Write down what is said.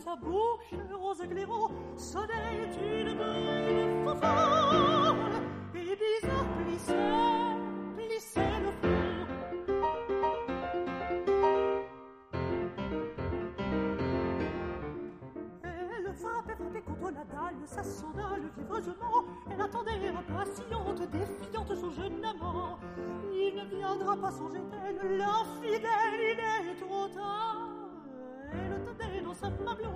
sa bouche aux éclairons sonnait une belle fanfare, et bizarre plissait le front. Elle frappait contre la dalle, sa sandale vivreusement. Elle attendait impatiente, défiante son jeune amant. Il ne viendra pas, songeait-elle, l'infidèle, il est trop tard. Elle tenait dans sa main bleue